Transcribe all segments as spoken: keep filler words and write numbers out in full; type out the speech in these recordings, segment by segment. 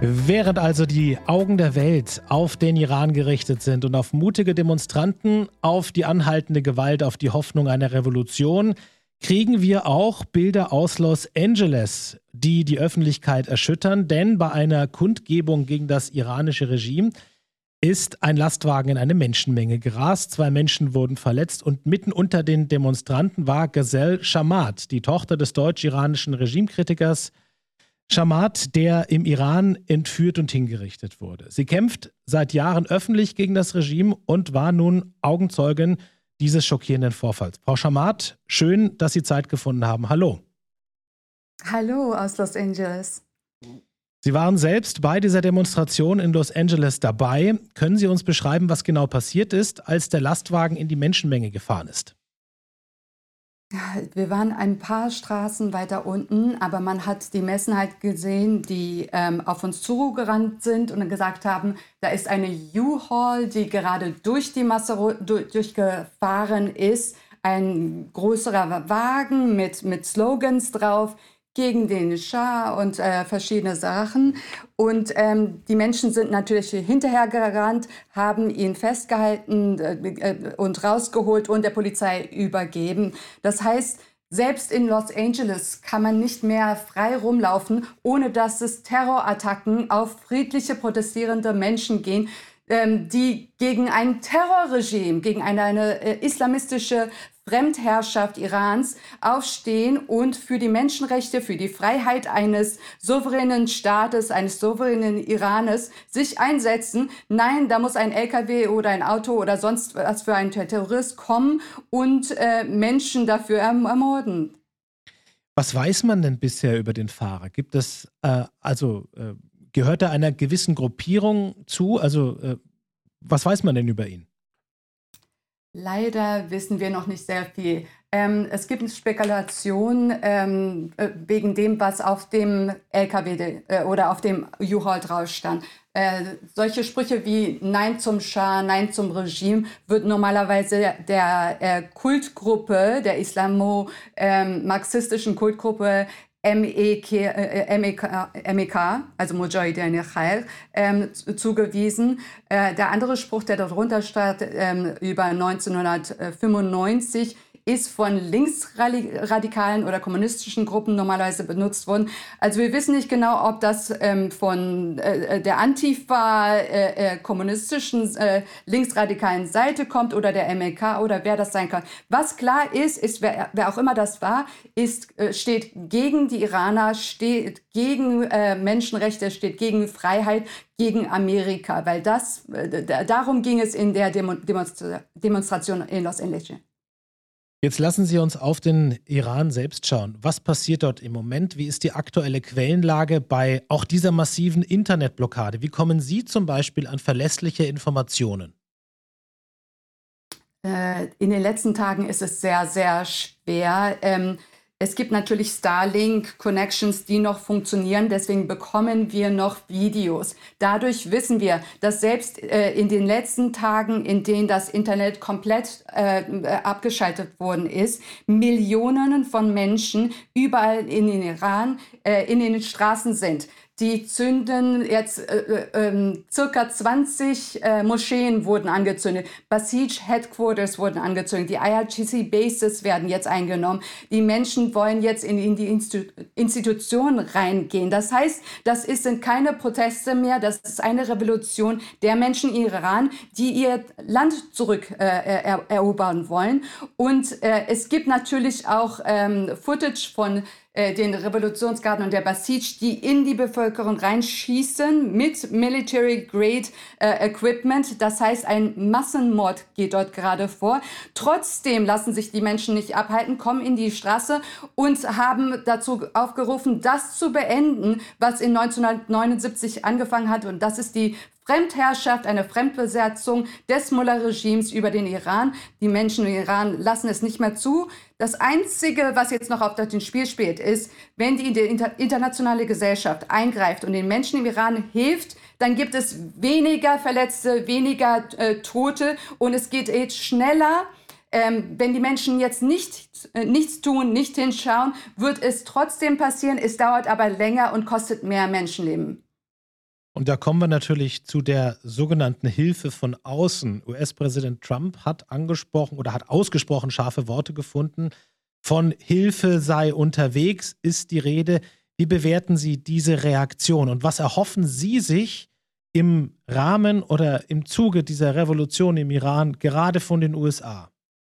Während also die Augen der Welt auf den Iran gerichtet sind und auf mutige Demonstranten, auf die anhaltende Gewalt, auf die Hoffnung einer Revolution, kriegen wir auch Bilder aus Los Angeles, die die Öffentlichkeit erschüttern. Denn bei einer Kundgebung gegen das iranische Regime ist ein Lastwagen in eine Menschenmenge gerast. Zwei Menschen wurden verletzt und mitten unter den Demonstranten war Ghazal Shamat, die Tochter des deutsch-iranischen Regimekritikers Shamat, der im Iran entführt und hingerichtet wurde. Sie kämpft seit Jahren öffentlich gegen das Regime und war nun Augenzeugin dieses schockierenden Vorfalls. Frau Shamat, schön, dass Sie Zeit gefunden haben. Hallo. Hallo aus Los Angeles. Sie waren selbst bei dieser Demonstration in Los Angeles dabei. Können Sie uns beschreiben, was genau passiert ist, als der Lastwagen in die Menschenmenge gefahren ist? Wir waren ein paar Straßen weiter unten, aber man hat die Messen halt gesehen, die ähm, auf uns zugerannt sind und gesagt haben, da ist eine U-Haul, die gerade durch die Masse durch, durchgefahren ist. Ein größerer Wagen mit, mit Slogans drauf gegen den Schah und äh, verschiedene Sachen. Und ähm, die Menschen sind natürlich hinterher gerannt, haben ihn festgehalten äh, und rausgeholt und der Polizei übergeben. Das heißt, selbst in Los Angeles kann man nicht mehr frei rumlaufen, ohne dass es Terrorattacken auf friedliche protestierende Menschen gehen, ähm, die gegen ein Terrorregime, gegen eine, eine äh, islamistische Fremdherrschaft Irans aufstehen und für die Menschenrechte, für die Freiheit eines souveränen Staates, eines souveränen Iranes sich einsetzen. Nein, da muss ein L K W oder ein Auto oder sonst was für ein Terrorist kommen und äh, Menschen dafür erm ermorden. Was weiß man denn bisher über den Fahrer? Gibt es, äh, also äh, gehört er einer gewissen Gruppierung zu? Also äh, was weiß man denn über ihn? Leider wissen wir noch nicht sehr viel. Ähm, es gibt Spekulationen ähm, äh, wegen dem, was auf dem L K W äh, oder auf dem U-Haul drauf stand. Äh, solche Sprüche wie Nein zum Schah, Nein zum Regime wird normalerweise der äh, Kultgruppe, der islamo-marxistischen Kultgruppe M E K, äh, M E K, M E K, also Mujahideen Khair, ähm, zugewiesen. Äh, der andere Spruch, der darunter steht, ähm, über neunzehnhundertfünfundneunzig, ist von linksradikalen oder kommunistischen Gruppen normalerweise benutzt worden. Also wir wissen nicht genau, ob das ähm, von äh, der Antifa äh, äh, kommunistischen äh, linksradikalen Seite kommt oder der M E K oder wer das sein kann. Was klar ist, ist wer, wer auch immer das war, ist, äh, steht gegen die Iraner, steht gegen äh, Menschenrechte, steht gegen Freiheit, gegen Amerika, weil das äh, darum ging es in der Demo Demonstra Demonstration in Los Angeles. Jetzt lassen Sie uns auf den Iran selbst schauen. Was passiert dort im Moment? Wie ist die aktuelle Quellenlage bei auch dieser massiven Internetblockade? Wie kommen Sie zum Beispiel an verlässliche Informationen? Äh, in den letzten Tagen ist es sehr, sehr schwer. Ähm, es gibt natürlich Starlink-Connections, die noch funktionieren. Deswegen bekommen wir noch Videos. Dadurch wissen wir, dass selbst äh, in den letzten Tagen, in denen das Internet komplett äh, abgeschaltet worden ist, Millionen von Menschen überall in den Iran äh, in den Straßen sind. Die zünden jetzt, äh, äh, circa zwanzig äh, Moscheen wurden angezündet, Basij Headquarters wurden angezündet, die I R G C Bases werden jetzt eingenommen. Die Menschen wollen jetzt in, in die Institu Institutionen reingehen. Das heißt, das ist, sind keine Proteste mehr, das ist eine Revolution der Menschen im Iran, die ihr Land zurück äh, er erobern wollen. Und äh, es gibt natürlich auch ähm, Footage von den Revolutionsgarden und der Basij, die in die Bevölkerung reinschießen mit Military-Grade äh, Equipment. Das heißt, ein Massenmord geht dort gerade vor. Trotzdem lassen sich die Menschen nicht abhalten, kommen in die Straße und haben dazu aufgerufen, das zu beenden, was in neunzehnhundertneunundsiebzig angefangen hat. Und das ist die Fremdherrschaft, eine Fremdbesetzung des Mullah-Regimes über den Iran. Die Menschen im Iran lassen es nicht mehr zu. Das Einzige, was jetzt noch auf dem Spiel spielt, ist, wenn die internationale Gesellschaft eingreift und den Menschen im Iran hilft, dann gibt es weniger Verletzte, weniger äh, Tote und es geht jetzt schneller. Ähm, wenn die Menschen jetzt nicht, äh, nichts tun, nicht hinschauen, wird es trotzdem passieren. Es dauert aber länger und kostet mehr Menschenleben. Und da kommen wir natürlich zu der sogenannten Hilfe von außen. U S-Präsident Trump hat angesprochen oder hat ausgesprochen scharfe Worte gefunden. Von Hilfe sei unterwegs ist die Rede. Wie bewerten Sie diese Reaktion und was erhoffen Sie sich im Rahmen oder im Zuge dieser Revolution im Iran gerade von den U S A?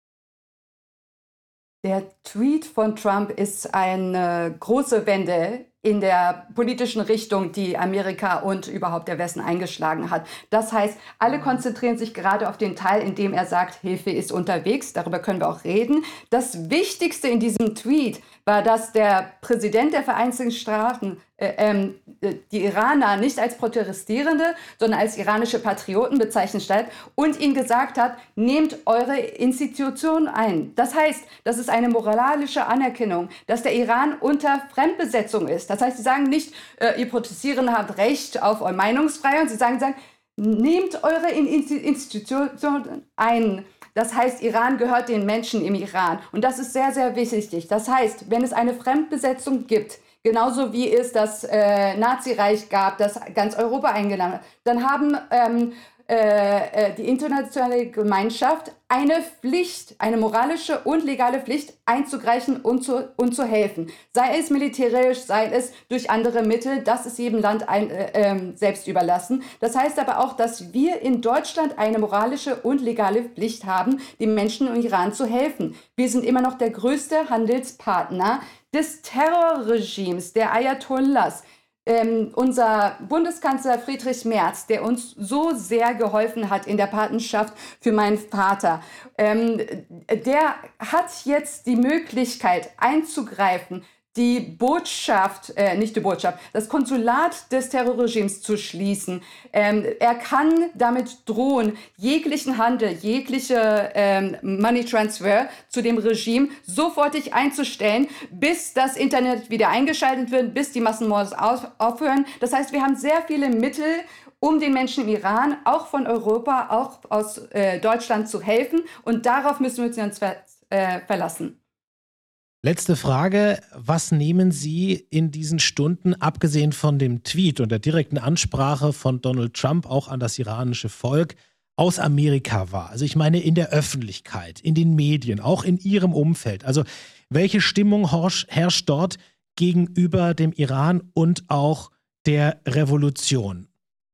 Der Tweet von Trump ist eine große Wende in der politischen Richtung, die Amerika und überhaupt der Westen eingeschlagen hat. Das heißt, alle konzentrieren sich gerade auf den Teil, in dem er sagt, Hilfe ist unterwegs. Darüber können wir auch reden. Das Wichtigste in diesem Tweet war, dass der Präsident der Vereinigten Staaten äh, ähm, die Iraner nicht als Protestierende, sondern als iranische Patrioten bezeichnet hat und ihnen gesagt hat, nehmt eure Institutionen ein. Das heißt, das ist eine moralische Anerkennung, dass der Iran unter Fremdbesetzung ist. Das heißt, sie sagen nicht, äh, ihr Protestierende habt Recht auf eure Meinungsfreiheit. Sie sagen, sagen nehmt eure Institutionen ein. Das heißt, Iran gehört den Menschen im Iran. Und das ist sehr, sehr wichtig. Das heißt, wenn es eine Fremdbesetzung gibt, genauso wie es das äh, Nazireich gab, das ganz Europa eingenommen hat, dann haben ähm, äh, die internationale Gemeinschaft eine Pflicht, eine moralische und legale Pflicht einzugreifen und zu, und zu helfen. Sei es militärisch, sei es durch andere Mittel, das ist jedem Land ein, äh, äh, selbst überlassen. Das heißt aber auch, dass wir in Deutschland eine moralische und legale Pflicht haben, den Menschen im Iran zu helfen. Wir sind immer noch der größte Handelspartner des Terrorregimes, der Ayatollahs. Ähm, unser Bundeskanzler Friedrich Merz, der uns so sehr geholfen hat in der Patenschaft für meinen Vater, ähm, der hat jetzt die Möglichkeit einzugreifen, die Botschaft, äh, nicht die Botschaft, das Konsulat des Terrorregimes zu schließen. Ähm, er kann damit drohen, jeglichen Handel, jegliche ähm, Money Transfer zu dem Regime sofortig einzustellen, bis das Internet wieder eingeschaltet wird, bis die Massenmorde auf, aufhören. Das heißt, wir haben sehr viele Mittel, um den Menschen im Iran, auch von Europa, auch aus äh, Deutschland zu helfen. Und darauf müssen wir uns ver äh, verlassen. Letzte Frage, was nehmen Sie in diesen Stunden, abgesehen von dem Tweet und der direkten Ansprache von Donald Trump auch an das iranische Volk, aus Amerika wahr? Also ich meine in der Öffentlichkeit, in den Medien, auch in Ihrem Umfeld. Also welche Stimmung herrscht dort gegenüber dem Iran und auch der Revolution?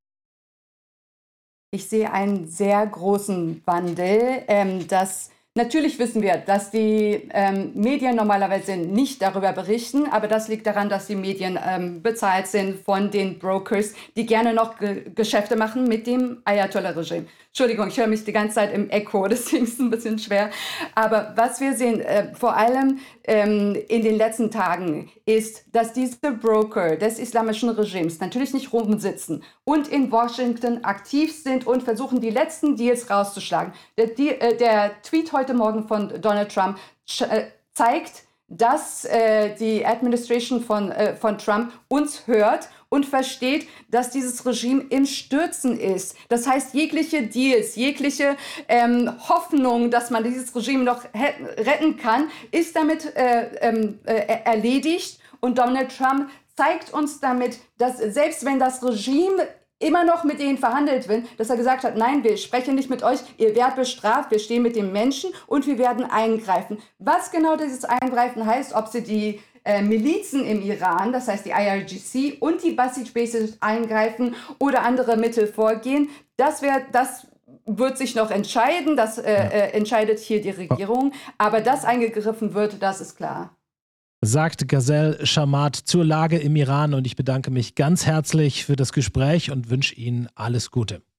Ich sehe einen sehr großen Wandel, ähm, dass Natürlich wissen wir, dass die ähm, Medien normalerweise nicht darüber berichten, aber das liegt daran, dass die Medien ähm, bezahlt sind von den Brokers, die gerne noch Ge Geschäfte machen mit dem Ayatollah-Regime. Entschuldigung, ich höre mich die ganze Zeit im Echo, deswegen ist es ein bisschen schwer. Aber was wir sehen, äh, vor allem ähm, in den letzten Tagen, ist, dass diese Broker des islamischen Regimes natürlich nicht rumsitzen und in Washington aktiv sind und versuchen, die letzten Deals rauszuschlagen. Der, die, äh, der Tweet heute Morgen von Donald Trump äh, zeigt, dass äh, die Administration von, äh, von Trump uns hört und versteht, dass dieses Regime im Stürzen ist. Das heißt, jegliche Deals, jegliche ähm, Hoffnung, dass man dieses Regime noch retten kann, ist damit äh, äh, erledigt. Und Donald Trump zeigt uns damit, dass selbst wenn das Regime immer noch mit denen verhandelt wird, dass er gesagt hat, nein, wir sprechen nicht mit euch, ihr werdet bestraft, wir stehen mit den Menschen und wir werden eingreifen. Was genau dieses Eingreifen heißt, ob sie die äh, Milizen im Iran, das heißt die I R G C und die Basij Bases eingreifen oder andere Mittel vorgehen, das, wär, das wird sich noch entscheiden, das äh, äh, entscheidet hier die Regierung, aber dass eingegriffen wird, das ist klar. Sagt Gazelle Shammat zur Lage im Iran und ich bedanke mich ganz herzlich für das Gespräch und wünsche Ihnen alles Gute.